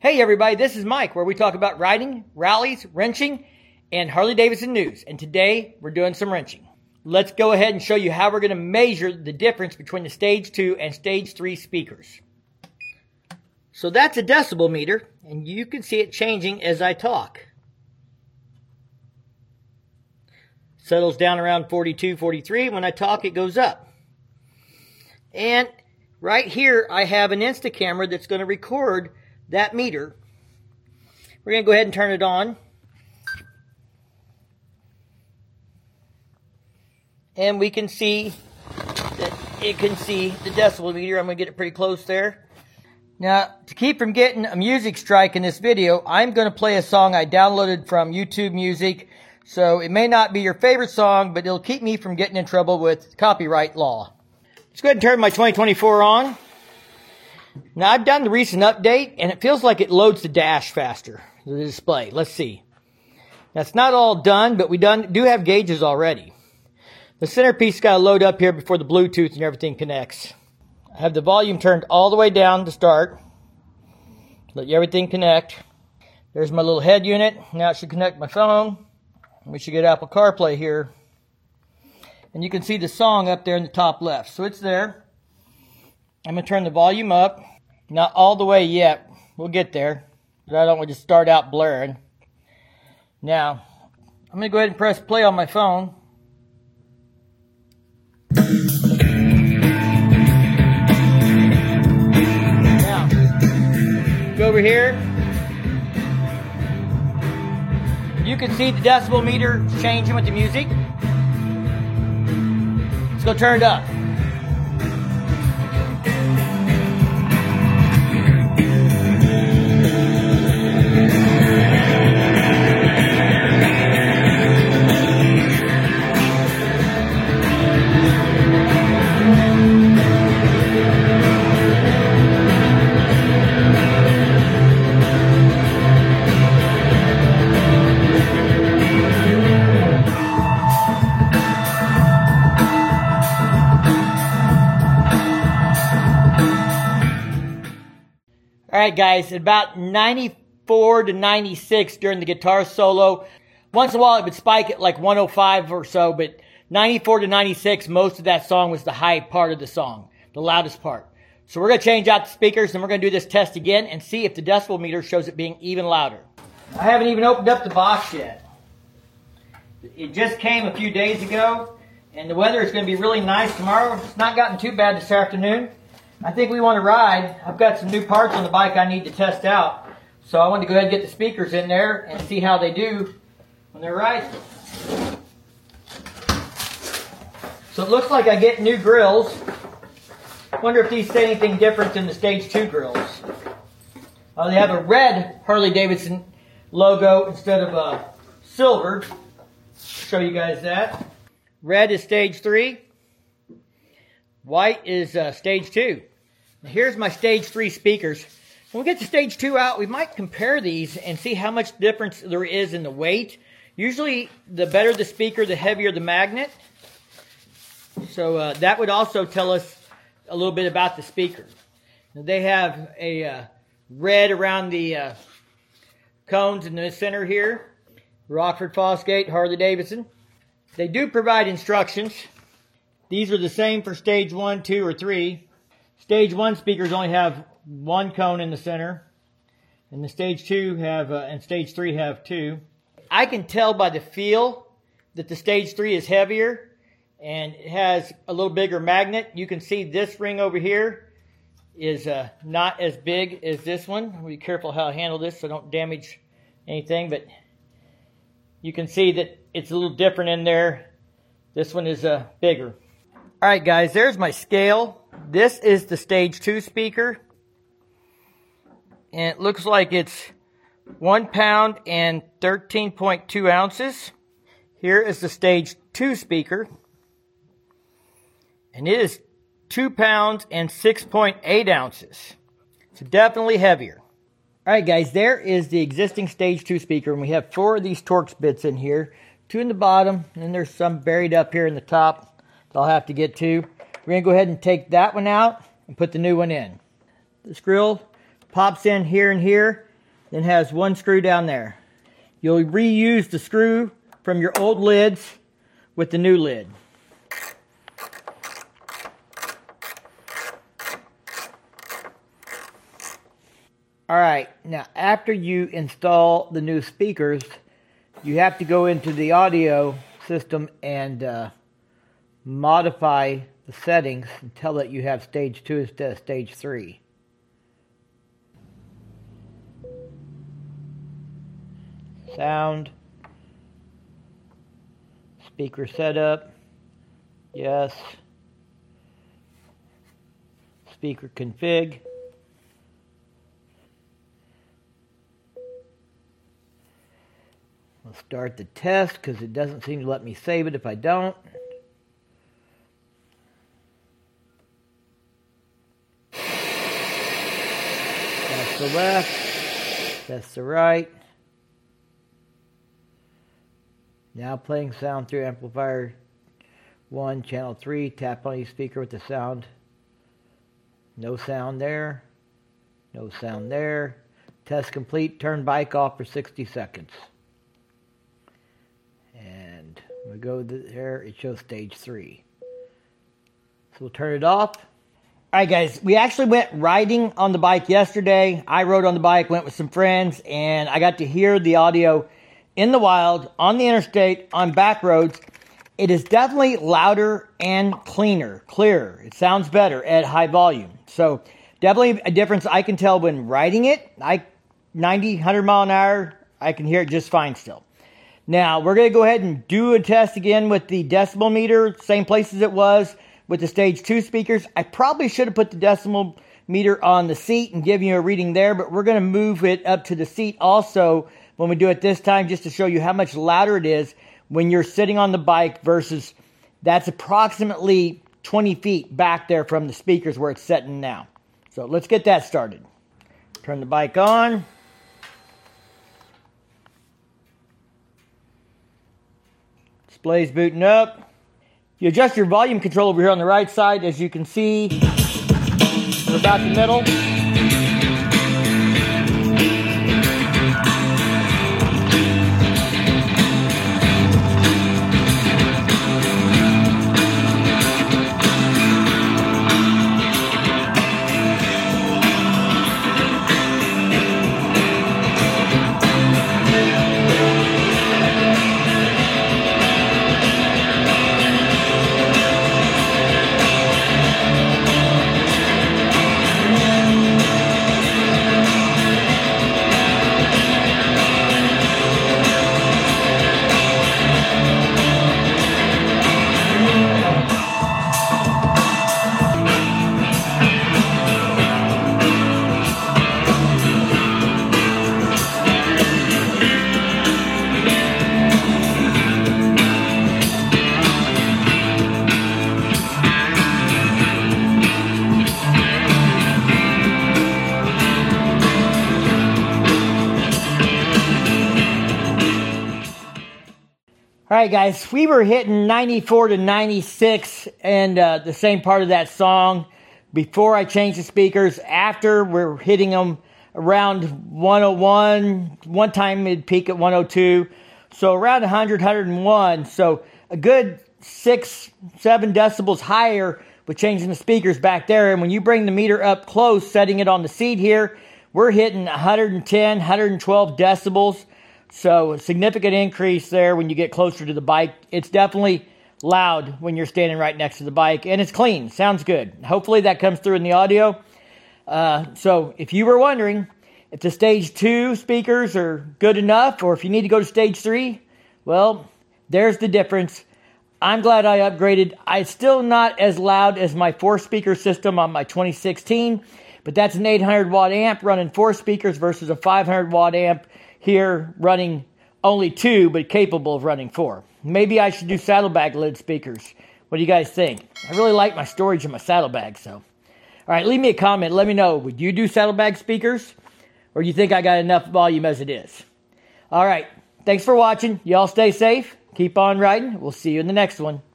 Hey everybody, this is Mike, where we talk about riding, rallies, wrenching, and Harley-Davidson news. And today, we're doing some wrenching. Let's go ahead and show you how we're going to measure the difference between the Stage 2 and Stage 3 speakers. So that's a decibel meter, and you can see it changing as I talk. Settles down around 42, 43. When I talk, it goes up. And right here, I have an Instacamera that's going to record that meter. We're going to go ahead and turn it on. And we can see that it can see the decibel meter. I'm going to get it pretty close there. Now, to keep from getting a music strike in this video, I'm going to play a song I downloaded from YouTube Music. So it may not be your favorite song, but it'll keep me from getting in trouble with copyright law. Let's go ahead and turn my 2024 on. Now, I've done the recent update, and it feels like it loads the dash faster, the display. Let's see. That's not all done, but we do have gauges already. The centerpiece got to load up here before the Bluetooth and everything connects. I have the volume turned all the way down to start. Let everything connect. There's my little head unit. Now it should connect my phone. We should get Apple CarPlay here. And you can see the song up there in the top left. So it's there. I'm going to turn the volume up. Not all the way yet. We'll get there. But I don't want to start out blaring. Now, I'm going to go ahead and press play on my phone. Now, go over here. You can see the decibel meter changing with the music. Let's go turn it up. Alright guys, at about 94 to 96 during the guitar solo. Once in a while it would spike at like 105 or so, but 94 to 96, most of that song was the high part of the song, the loudest part. So we're going to change out the speakers and we're going to do this test again and see if the decibel meter shows it being even louder. I haven't even opened up the box yet. It just came a few days ago and the weather is going to be really nice tomorrow. It's not gotten too bad this afternoon. I think we want to ride. I've got some new parts on the bike I need to test out. So I want to go ahead and get the speakers in there and see how they do when they're riding. So it looks like I get new grills. Wonder if these say anything different than the Stage 2 grills. They have a red Harley-Davidson logo instead of a silver. Show you guys that. Red is Stage 3. White is Stage 2. Now here's my Stage 3 speakers. When we get the Stage 2 out, we might compare these and see how much difference there is in the weight. Usually, the better the speaker, the heavier the magnet. So that would also tell us a little bit about the speaker. Now, they have a red around the cones in the center here. Rockford Fosgate, Harley-Davidson. They do provide instructions. These are the same for Stage 1, 2, or 3. Stage 1 speakers only have one cone in the center. And the Stage 2 have, and Stage 3 have two. I can tell by the feel that the Stage 3 is heavier and it has a little bigger magnet. You can see this ring over here is not as big as this one. I'll be careful how I handle this so I don't damage anything. But you can see that it's a little different in there. This one is bigger. Alright guys, there's my scale. This is the Stage 2 speaker. And it looks like it's 1 pound and 13.2 ounces. Here is the Stage 2 speaker. And it is 2 pounds and 6.8 ounces. So definitely heavier. Alright guys, there is the existing Stage 2 speaker. And we have 4 of these Torx bits in here. 2 in the bottom, and then there's some buried up here in the top. I'll have to get to. We're going to go ahead and take that one out and put the new one in. This grill pops in here and here. then has one screw down there. You'll reuse the screw from your old lids with the new lid. Alright, now after you install the new speakers, you have to go into the audio system and modify the settings until that you have stage 2 instead of stage 3. Sound, speaker setup, yes, speaker config. I'll start the test because it doesn't seem to let me save it if I don't. That's the left, that's the right. Now playing sound through amplifier 1, channel 3, tap on each speaker with the sound. No sound there, no sound there. Test complete, turn bike off for 60 seconds. And we go there, it shows stage 3. So we'll turn it off. Alright guys, we actually went riding on the bike yesterday. I rode on the bike, went with some friends, and I got to hear the audio in the wild, on the interstate, on back roads. It is definitely louder and clearer. It sounds better at high volume. So definitely a difference I can tell when riding it. 90, 100 mile an hour, I can hear it just fine still. Now, we're going to go ahead and do a test again with the decibel meter, same place as it was with the stage 2 speakers. I probably should have put the decibel meter on the seat and give you a reading there, but we're going to move it up to the seat also when we do it this time, just to show you how much louder it is when you're sitting on the bike versus that's approximately 20 feet back there from the speakers where it's sitting now. So let's get that started. Turn the bike on. Display's booting up. You adjust your volume control over here on the right side. As you can see, we're about the middle. Alright guys, we were hitting 94 to 96 and the same part of that song before I changed the speakers. After, we're hitting them around 101. One time it'd peak at 102. So around 100, 101. So a good 6, 7 decibels higher with changing the speakers back there. And when you bring the meter up close, setting it on the seat here, we're hitting 110, 112 decibels. So a significant increase there when you get closer to the bike. It's definitely loud when you're standing right next to the bike, and it's clean. Sounds good. Hopefully that comes through in the audio. So if you were wondering if the stage 2 speakers are good enough or if you need to go to stage 3, well, there's the difference. I'm glad I upgraded. It's still not as loud as my 4-speaker system on my 2016, but that's an 800 watt amp running 4 speakers versus a 500 watt amp here running only 2, but capable of running 4. Maybe I should do saddlebag lid speakers. What do you guys think? I really like my storage in my saddlebag, so. All right, leave me a comment. Let me know, would you do saddlebag speakers? Or do you think I got enough volume as it is? All right, thanks for watching. Y'all stay safe. Keep on riding. We'll see you in the next one.